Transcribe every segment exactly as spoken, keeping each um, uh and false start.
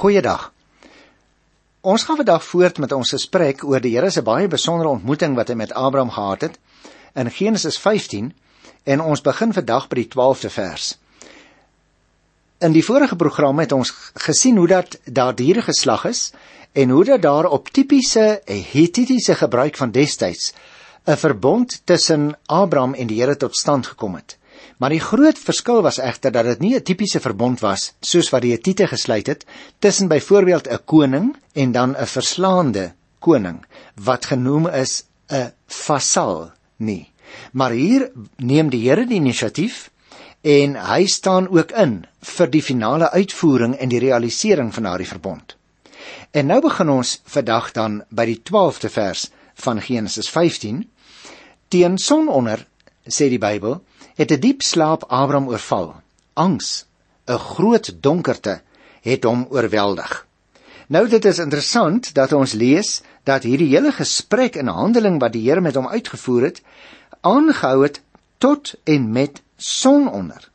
Goeiedag. Ons gaan vandag voort met ons gesprek oor die Here se baie besondere ontmoeting wat hy met Abraham gehad het in Genesis vyftien, en ons begin vandag by die twaalfde vers. In die vorige program het ons gesien hoe dat daar diere geslag is en hoe dat daar op typiese Hittitiese gebruik van destyds 'n verbond tussen Abraham en die Here tot stand gekom het. Maar die groot verskil was egter dat dit nie 'n tipiese verbond was soos wat die Hittite gesluit het tussen byvoorbeeld 'n koning en dan 'n verslaande koning wat genoem is 'n vasal nie. Maar hier neem die Here die inisiatief en hy staan ook in vir die finale uitvoering en die realisering van daardie verbond. En nou begin ons vandag dan by die twaalfde vers van Genesis vyftien. Teen sononder, sê die Bybel, het 'n diep slaap Abraham oorval. Angs, 'n groot donkerte, het hom oorweldig. Nou dit is interessant dat ons lees dat hierdie hele gesprek en handeling wat die Here met hom uitgevoer het, aangehou het tot en met sononder.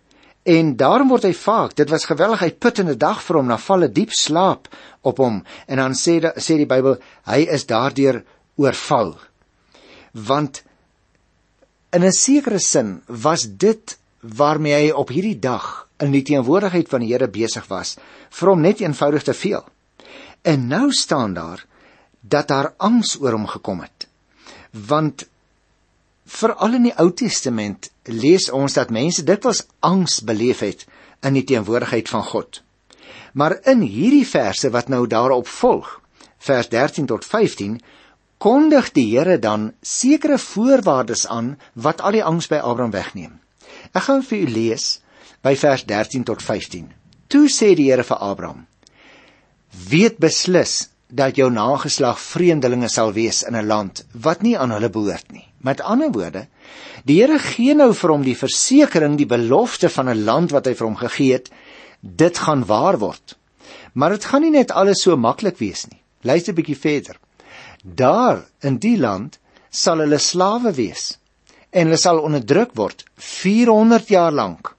En daarom word hy vaak, dit was geweldig uitputtende dag vir hom, na val 'n diep slaap op hom, en dan sê, sê die Bybel, hy is daardeur oorval. Want in 'n sekere sin was dit waarmee hy op hierdie dag in die teenwoordigheid van die Here besig was, vir hom net eenvoudig te veel. En nou staan daar dat daar angs oor hom gekom het. Want veral in die Ou Testament lees ons dat mense dikwels angs beleef het in die teenwoordigheid van God. Maar in hierdie verse wat nou daarop volg, vers dertien tot vyftien, kondig die Here dan sekere voorwaardes aan wat al die angs by Abraham wegneem. Ek gaan vir u lees by vers dertien tot vyftien. Toe sê die Here vir Abraham: weet beslis dat jou nageslag vreemdelinge sal wees in 'n land wat nie aan hulle behoort nie. Met ander woorde, die Here gee nou vir hom die versekering, die belofte van 'n land wat hy vir hom gegee het, dit gaan waar word. Maar dit gaan nie net alles so maklik wees nie. Luister 'n bietjie verder. Daar in die land sal hulle slawe wees en hulle sal onderdruk word vierhonderd jaar lank.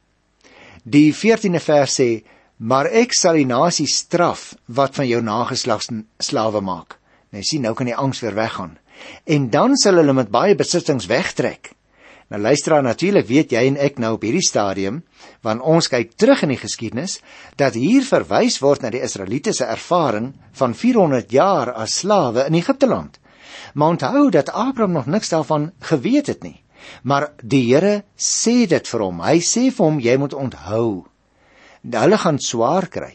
Die veertiende vers sê: maar ek sal die nasie straf wat van jou nageslag slawe maak. Nou sien, nou kan die angs weer weggaan. En dan sal hulle met baie besittings wegtrek. Nou luisteraar, natuurlik weet jy en ek nou op hierdie stadium, want ons kyk terug in die geskiedenis, dat hier verwys word na die Israelitiese ervaring van vierhonderd jaar as slawe in Egipteland. Maar onthou dat Abraham nog niks daarvan geweet het nie. Maar die Here sê dit vir hom. Hy sê vir hom, jy moet onthou, hulle gaan swaar kry.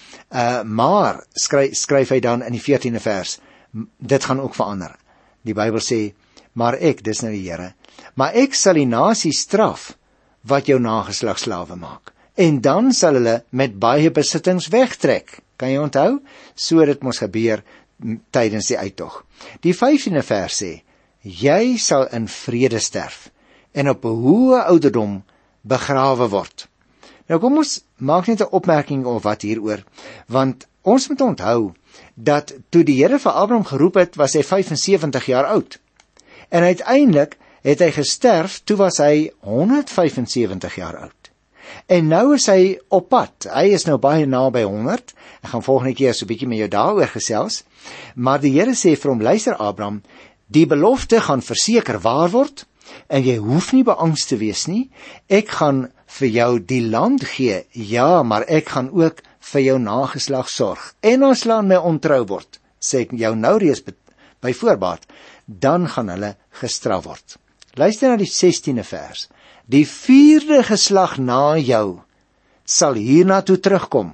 Uh, maar, skryf, skryf hy dan in die veertiende vers, dit gaan ook verander. Die Bybel sê, maar ek, dis nou die Here, maar ek sal die nasie straf wat jou nageslag slawe maak. En dan sal hulle met baie besittings wegtrek. Kan jy onthou? So dit moes gebeur tydens die uittog. Die vyftiende vers sê, jy sal in vrede sterf en op 'n hoë ouderdom begrawe word. Nou kom ons maak net 'n opmerking of wat hieroor, want ons moet onthou dat toe die Here vir Abraham geroep het, was hy vyf en sewentig jaar oud. En uiteindelik het hy gesterf, toe was hy honderd vyf en sewentig jaar oud. En nou is hy op pad, hy is nou baie naby honderd, ek gaan volgende keer so 'n bietjie met jou daaroor gesels, maar die Here sê vir hom, luister Abraham, die belofte gaan verseker waar word, en jy hoef nie beangst te wees nie, ek gaan vir jou die land gee, ja, maar ek gaan ook vir jou nageslag sorg, en as hulle aan my ontrou word, sê ek jou nou reeds by voorbaat, dan gaan hulle gestraf word. Luister na die sestiende vers, die vierde geslag na jou sal hierna toe terugkom,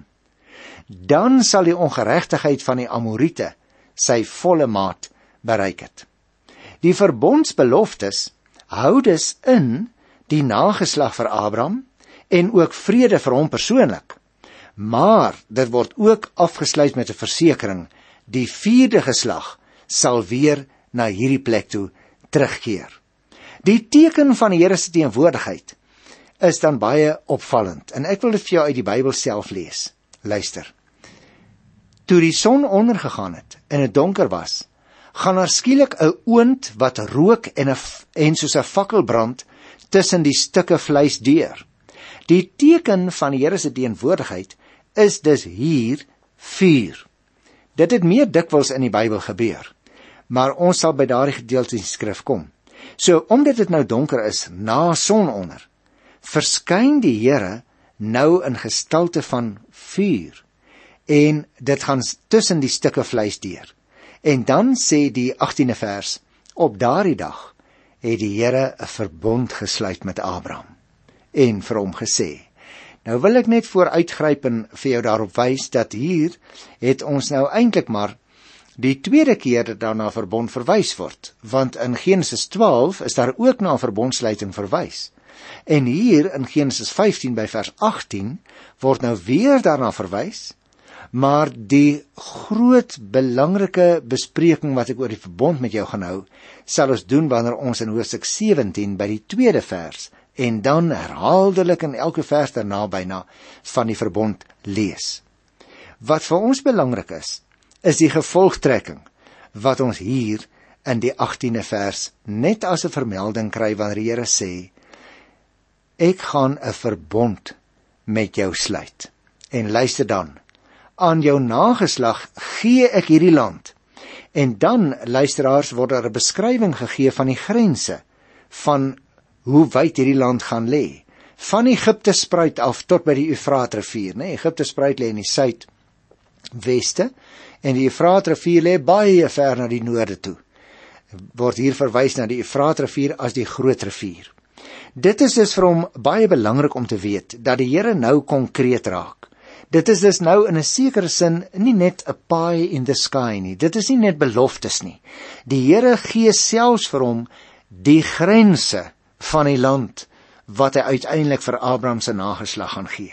dan sal die ongeregtigheid van die Amorite sy volle maat bereik het. Die verbondsbeloftes hou dus in die nageslag vir Abraham en ook vrede vir hom persoonlik. Maar dit word ook afgesluit met 'n versekering, die vierde geslag sal weer na hierdie plek toe terugkeer. Die teken van die Here se teenwoordigheid is dan baie opvallend, en ek wil dit vir jou uit die Bybel self lees. Luister. Toe die son ondergegaan het en dit donker was, gaan daar skielik 'n oond wat rook en, en soos 'n fakkel brand tussen die stukke vleis deur. Die teken van die Here se teenwoordigheid is dus hier vuur. Dit het meer dikwels in die Bybel gebeur, maar ons sal by daardie gedeelte in die skrif kom. So, omdat dit nou donker is, na sononder, verskyn die Here nou in gestalte van vuur, en dit gaan tussen die stukke vleis deur. En dan sê die achttiende vers, op daardie dag het die Here 'n verbond gesluit met Abraham, en vir hom gesê. Nou wil ek net vooruitgryp en vir jou daarop wys, dat hier het ons nou eintlik maar die tweede keer dat daar na verbond verwys word, want in Genesis twaalf is daar ook na verbondsluiting verwys. En hier in Genesis vyftien by vers agttien word nou weer daarna verwys, maar die groot belangrike bespreking wat ek oor die verbond met jou gaan hou, sal ons doen wanneer ons in hoofstuk sewentien by die tweede vers, en dan herhaaldelik in elke vers daarna byna van die verbond lees. Wat vir ons belangrik is, is die gevolgtrekking wat ons hier in die achttiende vers net as 'n vermelding kry wanneer die Here sê, ek gaan 'n verbond met jou sluit. En luister dan, aan jou nageslag gee ek hierdie land. En dan, luisteraars, word daar 'n beskrywing gegee van die grense, van hoe wyd hierdie land gaan lê. Van Egipte spruit af tot by die Eufraatrivier, né? Egipte spruit lê in die suidweste, en die Eufraatrivier lê baie ver na die noorde toe. Word hier verwys na die Eufraatrivier as die groot rivier. Dit is dus vir hom baie belangrik om te weet, dat die Here nou konkreet raak. Dit is dus nou in 'n sekere sin nie net 'n pie in the sky nie, dit is nie net beloftes nie. Die Here gee selfs vir hom die grense van die land, wat hy uiteindelik vir Abraham se nageslag gaan gee.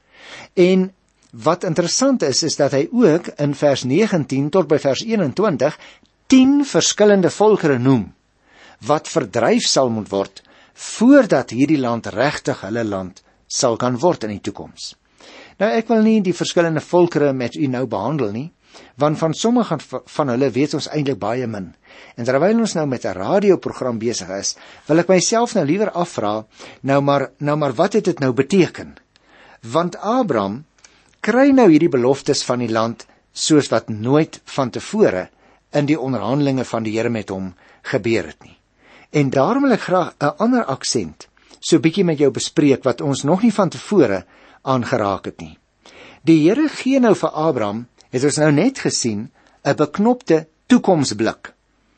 En wat interessant is, is dat hy ook in vers negentien tot by vers eenentwintig, tien verskillende volkere noem, wat verdryf sal moet word, voordat hierdie land regtig hulle land sal kan word in die toekoms. Nou, ek wil nie die verskillende volkere met u nou behandel nie, want van sommige van hulle weet ons eintlik baie min. En terwyl ons nou met 'n radioprogram besig is, wil ek myself nou liewer afvra, nou maar, nou maar wat het dit nou beteken? Want Abraham kry nou hierdie beloftes van die land, soos wat nooit van tevore in die onderhandelinge van die Here met hom gebeur het nie. En daarom wil ek graag 'n ander aksent so bietjie met jou bespreek, wat ons nog nie van tevore aangeraak het nie. Die Here gee nou vir Abraham, het ons nou net gesien, 'n beknopte toekomsblik.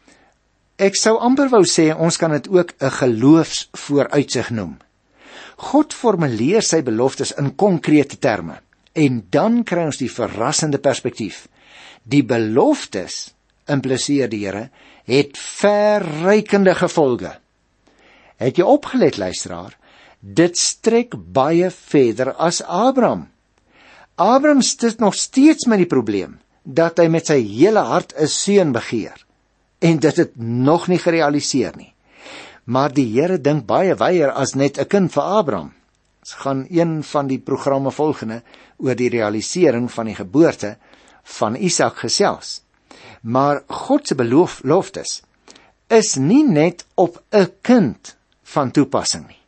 Ek sou amper wou sê, ons kan dit ook 'n geloofsvooruitsig noem. God formuleer sy beloftes in konkrete terme, en dan kry ons die verrassende perspektief. Die beloftes, impliseer die Here, het verrykende gevolge. Het jy opgelet, luisteraar? Dit strek baie verder as Abraham. Abraham sit nog steeds met die probleem, dat hy met sy hele hart 'n seun begeer, en dit het nog nie gerealiseer nie. Maar die Here dink baie wyer as net 'n kind vir Abraham. Ons gaan een van die programme volgende oor die realisering van die geboorte van Isak gesels. Maar God se beloftes is nie net op 'n kind van toepassing nie.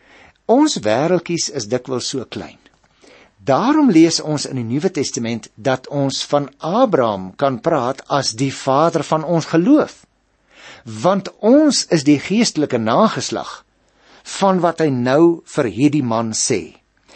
Ons wêreldjies is dikwels so klein. Daarom lees ons in die Nuwe Testament dat ons van Abraham kan praat as die vader van ons geloof. Want ons is die geestelike nageslag van wat hy nou vir hierdie man sê.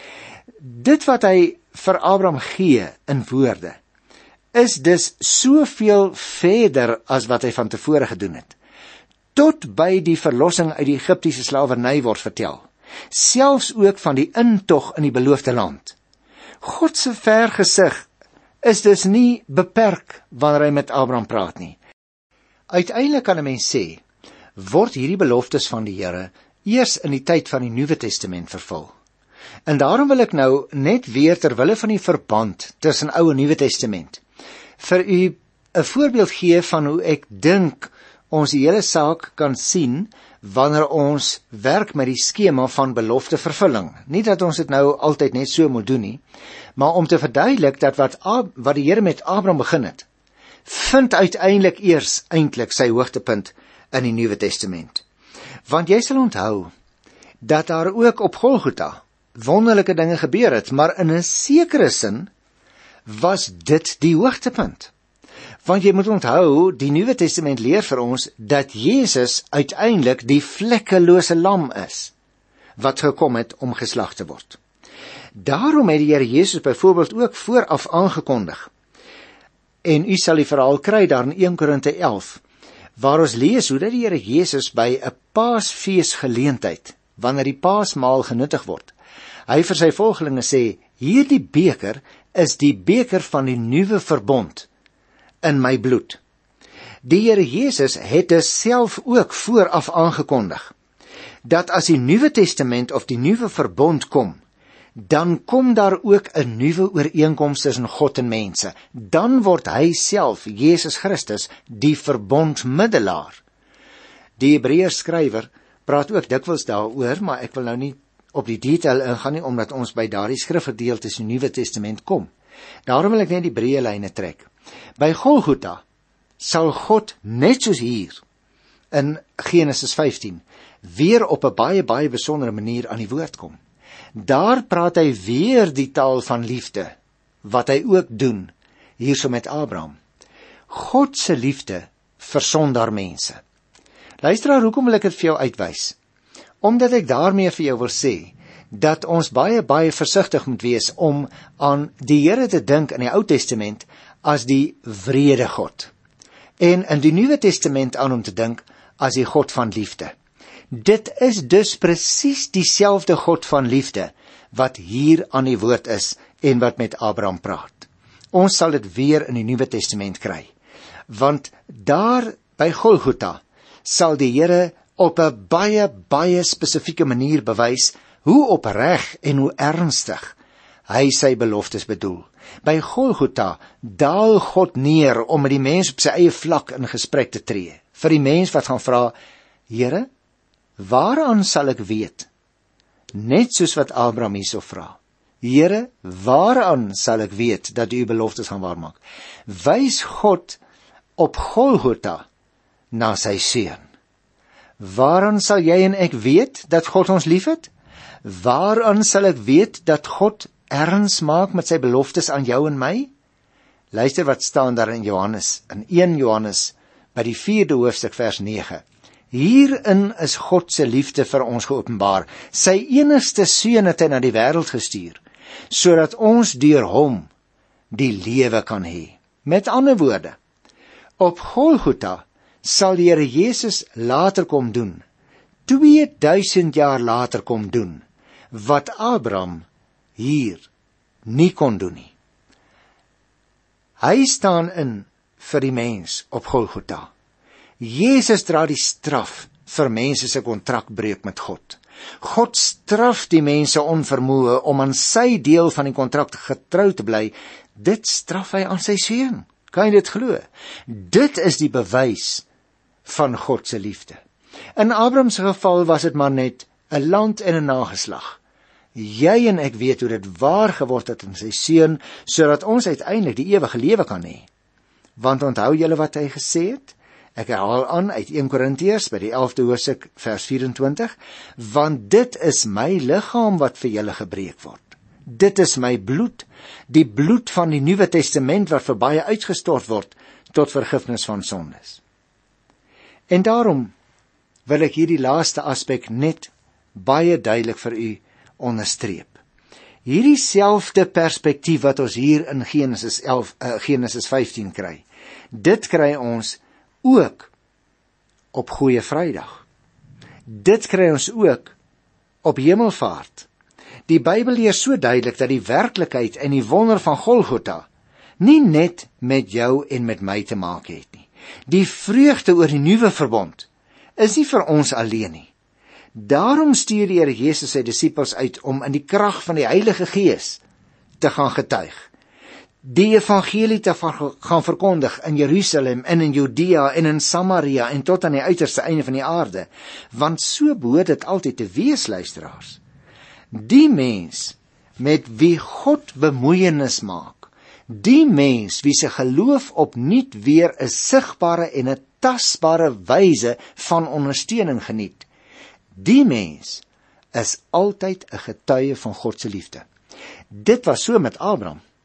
Dit wat hy vir Abraham gee in woorde, is dus soveel verder as wat hy van tevore gedoen het. Tot by die verlossing uit die Egiptiese slawerny word vertel. Selfs ook van die intog in die beloofde land. God se vergesig is dus nie beperk wanneer hy met Abraham praat nie. Uiteindelik kan 'n mens sê, word hierdie beloftes van die Here eers in die tyd van die Nuwe Testament vervul. En daarom wil ek nou net weer terwille van die verband tussen Ou en Nuwe Testament vir u 'n voorbeeld gee van hoe ek dink ons die hele saak kan sien wanneer ons werk met die skema van belofte vervulling. Nie dat ons dit nou altyd net so moet doen nie, maar om te verduidelik dat wat, wat die Here met Abraham begin het, vind uiteindelik eers eintlik sy hoogtepunt in die Nuwe Testament. Want jy sal onthou dat daar ook op Golgotha wonderlike dinge gebeur het, maar in 'n sekere sin was dit die hoogtepunt. Want jy moet onthou, die Nuwe Testament leer vir ons dat Jesus uiteindelik die vlekkelose lam is, wat gekom het om geslag te word. Daarom het die Here Jesus byvoorbeeld ook vooraf aangekondig, en u sal die verhaal kry daar in een Korinte elf, waar ons lees hoe dat die Here Jesus by 'n Paasfees geleentheid, wanneer die Paasmaal genuttig word, hy vir sy volgelinge sê, hierdie beker is die beker van die nuwe verbond in my bloed. Die Here Jesus het dus self ook vooraf aangekondig, dat as die Nuwe Testament of die nuwe verbond kom, dan kom daar ook 'n nuwe ooreenkoms tussen God en mense. Dan word hy self, Jesus Christus, die verbondmiddelaar. Die Hebreërs skrywer praat ook dikwels daaroor, maar ek wil nou nie op die detail ingaan nie, omdat ons by daardie skrifgedeeltes in die Nuwe Testament kom. Daarom wil ek net die breë lyne trek. By Golgotha sal God, net soos hier in Genesis vyftien, weer op 'n baie, baie besondere manier aan die woord kom. Daar praat hy weer die taal van liefde, wat hy ook doen, hierso met Abraham. God se liefde vir sondaarmense. Luisteraar, hoekom wil ek dit vir jou uitwys? Omdat ek daarmee vir jou wil sê, dat ons baie, baie versigtig moet wees om aan die Here te dink in die Ou Testament as die wrede God. En in die Nuwe Testament aan hom te dink as die God van liefde. Dit is dus presies dieselfde God van liefde wat hier aan die woord is en wat met Abraham praat. Ons sal dit weer in die Nuwe Testament kry. Want daar by Golgotha sal die Here op 'n baie, baie spesifieke manier bewys hoe opreg en hoe ernstig hy sy beloftes bedoel. By Golgotha daal God neer om met die mens op sy eie vlak in gesprek te tree. Vir die mens wat gaan vra, Here, waaraan sal ek weet? Net soos wat Abraham hierso vra. Here, waaraan sal ek weet dat u beloftes gaan waarmaak? Wys God op Golgotha na sy seun. Waaraan sal jy en ek weet dat God ons liefhet? Waaraan sal ek weet dat God erns maak met sy beloftes aan jou en my? Luister wat staan daar in Johannes, in een Johannes, by die vierde hoofstuk vers nege. Hierin is God se liefde vir ons geopenbaar. Sy enigste seun het hy na die wêreld gestuur, sodat ons deur hom die lewe kan hê. Met ander woorde, op Golgotha sal die Here Jesus later kom doen, tweeduisend jaar later kom doen, wat Abraham hier nie kon doen nie. Hy staan in vir die mens op Golgotha. Jesus dra die straf vir mense se kontrakbreuk met God. God straf die mense onvermoë om aan sy deel van die kontrak getrou te bly. Dit straf hy aan sy seun. Kan jy dit glo? Dit is die bewys van God se liefde. In Abraham se geval was dit maar net 'n land en 'n nageslag. Jy en ek weet hoe dit waar geword het in sy seun, sodat ons uiteindelik die ewige lewe kan hê. Want onthou julle wat hy gesê het? Ek herhaal aan uit een Korintiërs by die elfde hoofstuk vers vyf-en-twintig, want dit is my liggaam wat vir julle gebreek word. Dit is my bloed, die bloed van die Nuwe Testament wat vir baie uitgestort word tot vergifnis van sondes. En daarom wil ek hierdie laaste aspek net baie duidelik vir u onderstreep. Hierdie selfde perspektief wat ons hier in Genesis elf, uh, Genesis vyftien kry, dit kry ons ook op Goeie Vrydag. Dit kry ons ook op Hemelvaart. Die Bybel leer so duidelik dat die werklikheid en die wonder van Golgotha nie net met jou en met my te maak het nie. Die vreugde oor die nuwe verbond is nie vir ons alleen nie. Daarom stuur die Here Jesus sy disippels uit om in die krag van die Heilige Gees te gaan getuig. Die evangelie te gaan verkondig in Jerusalem en in Judea en in Samaria en tot aan die uiterste einde van die aarde. Want so behoort dit altyd te wees, luisteraars. Die mens met wie God bemoeienis maak, die mens wie se geloof opnuut weer 'n sigbare en 'n tasbare wyse van ondersteuning geniet, die mens is altyd 'n getuie van God se liefde. Dit was so met Abraham.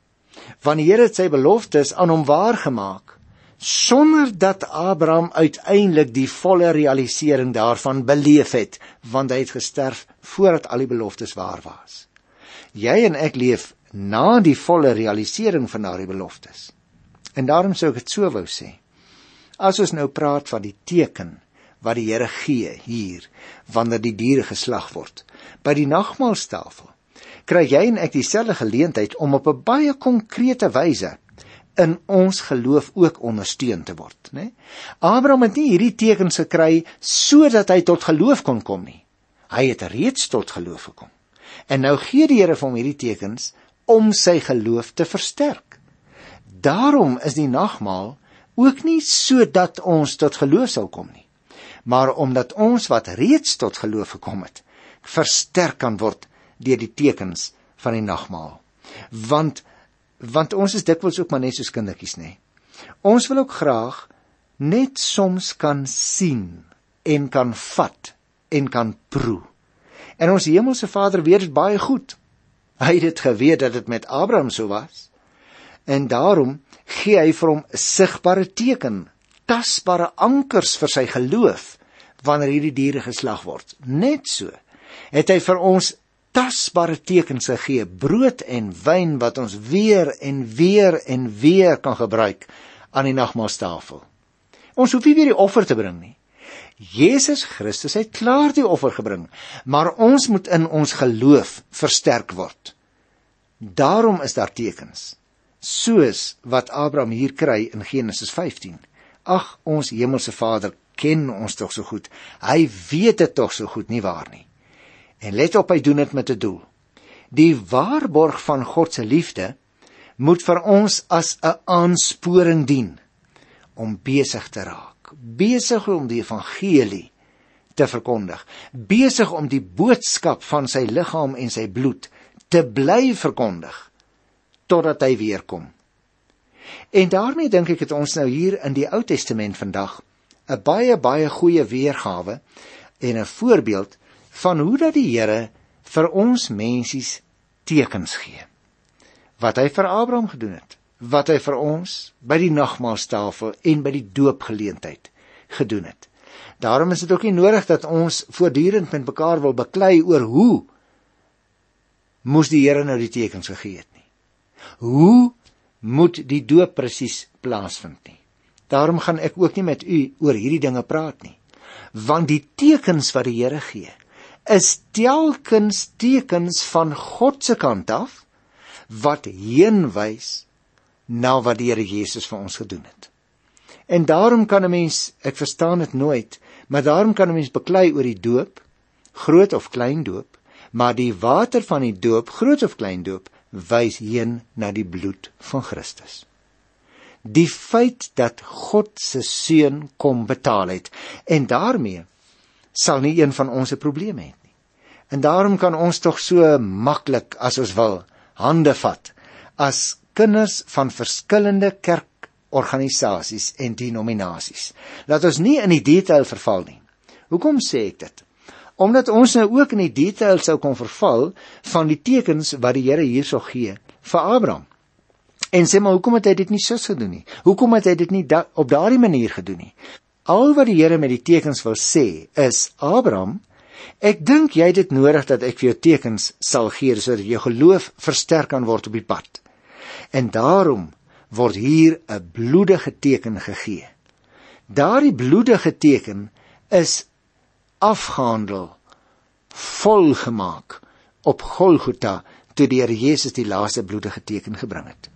Want die Here het sy beloftes aan hom waargemaak, sonder dat Abraham uiteindelik die volle realisering daarvan beleef het, want hy het gesterf voordat al die beloftes waar was. Jy en ek leef na die volle realisering van daardie beloftes. En daarom sou ek het so wou sê, as ons nou praat van die teken wat die Here gee hier, wanneer die diere geslag word, by die nagmaalstafel, kry jy en ek dieselfde geleentheid om op 'n baie konkrete wyse in ons geloof ook ondersteun te word, né? Abraham het nie hierdie tekens gekry sodat hy tot geloof kon kom nie. Hy het reeds tot geloof gekom. En nou gee die Here vir hom hierdie tekens om sy geloof te versterk. Daarom is die nagmaal ook nie sodat ons tot geloof sal kom nie, maar omdat ons wat reeds tot geloof gekom het, versterk kan word deur die tekens van die nagmaal. Want want ons is dikwels ook maar net soos kindertjies, nê. Ons wil ook graag net soms kan sien en kan vat en kan proe. En ons hemelse Vader weet dit baie goed. Hy het dit geweet dat dit met Abraham so was. En daarom gee hy vir hom sigbare teken, tasbare ankers vir sy geloof wanneer hierdie diere geslag word. Net so het hy vir ons tasbare tekens gegee, brood en wyn wat ons weer en weer en weer kan gebruik aan die nagmaalstafel. Ons hoef nie weer die offer te bring nie. Jesus Christus het klaar die offer gebring, maar ons moet in ons geloof versterk word. Daarom is daar tekens, soos wat Abraham hier kry in Genesis vyftien. Ag, ons hemelse Vader ken ons tog so goed. Hy weet dit tog so goed, nie waar nie? En let op, hy doen dit met 'n doel. Die waarborg van God se liefde moet vir ons as 'n aansporing dien om besig te raak, besig om die evangelie te verkondig, besig om die boodskap van sy liggaam en sy bloed te bly verkondig totdat hy weer kom. En daarmee dink ek het ons nou hier in die Ou Testament vandag 'n baie baie goeie weergawe en 'n voorbeeld van hoe dat die Here vir ons mensies tekens gee. Wat hy vir Abraham gedoen het, wat hy vir ons by die nagmaalstafel en by die doopgeleentheid gedoen het. Daarom is dit ook nie nodig dat ons voortdurend met mekaar wil beklei oor hoe moes die Here nou die tekens gegee het nie. Hoe moet die doop presies plaasvind nie. Daarom gaan ek ook nie met u oor hierdie dinge praat nie. Want die tekens wat die Here gee, is telkens tekens van God se kant af, wat heen wys na wat die Here Jesus vir ons gedoen het. En daarom kan 'n mens, ek verstaan dit nooit, maar daarom kan 'n mens beklei oor die doop, groot of klein doop, maar die water van die doop, groot of klein doop, wys heen na die bloed van Christus. Die feit dat God se seun kom betaal het, en daarmee sal nie een van ons 'n probleem hê nie. En daarom kan ons tog so maklik as ons wil hande vat as kinders van verskillende kerkorganisasies en denominasies. Laat ons nie in die detail verval nie. Hoekom sê ek dit? Omdat ons nou ook in die detail sou kon verval van die tekens wat die Here hierso gee vir Abraham. En sê maar, hoekom het hy dit nie so gedoen nie? Hoekom het hy dit nie da- op daardie manier gedoen nie? Al wat die Here met die tekens wil sê is, Abraham, ek dink jy het dit nodig dat ek vir jou tekens sal gee, sodat jou geloof versterk kan word op die pad. En daarom word hier 'n bloedige teken gegee. Daardie bloedige teken is afgehandel, volgemaak op Golgotha, toe die Here Jesus die laaste bloedige teken gebring het.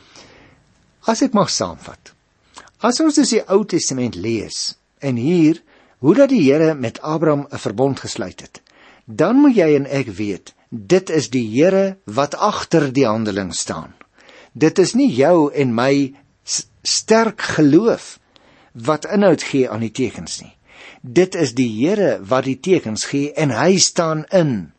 As ek mag saamvat, as ons dus die Ou Testament lees, en hier, hoe dat die Here met Abraham 'n verbond gesluit het, dan moet jy en ek weet, dit is die Here wat agter die handeling staan. Dit is nie jou en my sterk geloof wat inhoud gee aan die tekens nie. Dit is die Here wat die tekens gee, en hy staan in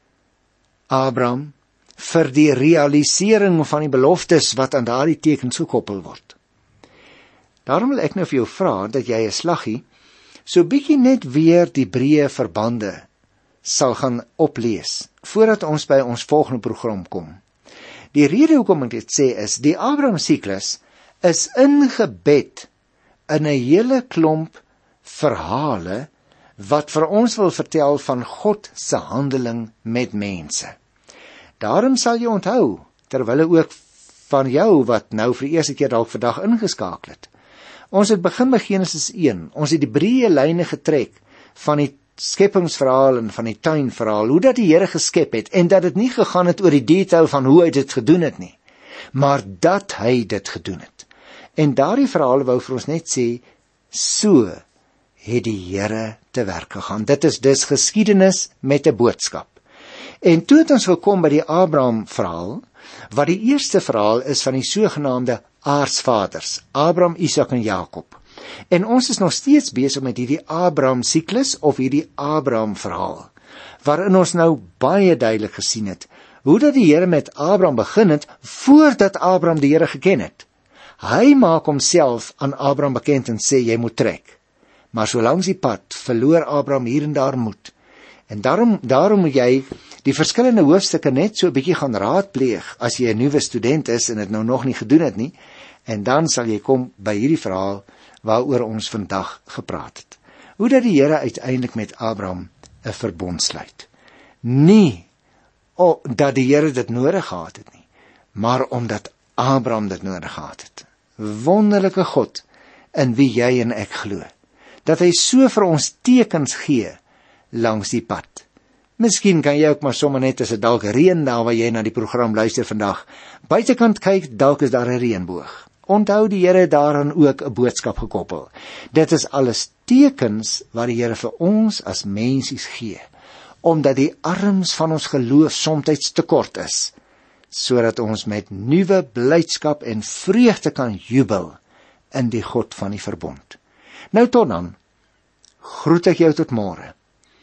Abraham vir die realisering van die beloftes wat aan daardie tekens gekoppel word. Daarom wil ek nou vir jou vra dat jy 'n slaggie so bietjie net weer die breë verbande sal gaan oplees voordat ons by ons volgende program kom. Die rede hoekom ek dit sê is, die Abraham siklus is ingebed in 'n hele klomp verhale wat vir ons wil vertel van God se handeling met mense. Daarom sal jy onthou, terwyl ook van jou wat nou vir die eerste keer dalk vandag ingeskakel het. Ons het begin by Genesis een, ons het die breë lyne getrek van die skepingsverhaal en van die tuinverhaal, hoe dat die Here geskep het, en dat dit nie gegaan het oor die detail van hoe hy dit gedoen het nie, maar dat hy dit gedoen het. En daardie verhaal wou vir ons net sê, so het die Here te werk gegaan. Dit is dus geskiedenis met 'n boodskap. En toe het ons gekom by die Abraham verhaal, wat die eerste verhaal is van die sogenaamde aardsvaders, Abraham, Isak en Jakob. En ons is nog steeds besig met hierdie Abraham siklus of hierdie Abraham verhaal, waarin ons nou baie duidelik gesien het, hoe dat die Here met Abraham begin het, voordat Abraham die Here geken het. Hy maak homself aan Abraham bekend en sê, jy moet trek. Maar so langs die pad verloor Abraham hier en daar moed. En daarom, daarom moet jy die verskillende hoofstukke net so 'n bietjie gaan raadpleeg, as jy 'n nuwe student is en dit nou nog nie gedoen het nie, en dan sal jy kom by hierdie verhaal waaroor ons vandag gepraat het. Hoe dat die Here uiteindelik met Abraham 'n verbond sluit. Nie oh, dat die Here dit nodig gehad het nie, maar omdat Abraham dit nodig gehad het. Wonderlike God, in wie jy en ek glo, dat hy so vir ons tekens gee langs die pad. Miskien kan jy ook maar sommer net, as dit dalk reën daar waar jy na die program luister vandag, buitekant kyk, dalk is daar 'n reënboog. Onthou, die Here het daaraan ook 'n boodskap gekoppel. Dit is alles tekens wat die Here vir ons as mensies gee, omdat die arms van ons geloof soms te kort is, sodat ons met nuwe blydskap en vreugde kan jubel in die God van die verbond. Nou tot dan, groet ek jou tot môre.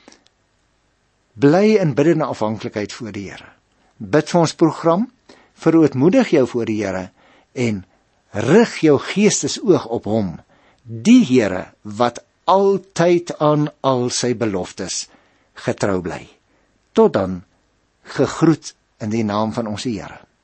Bly in biddende afhanklikheid voor die Here. Bid vir ons program, verootmoedig jou voor die Here en rig jou geestesoog op hom, die Here wat altyd aan al sy beloftes getrou bly. Tot dan, gegroet in die naam van ons Here.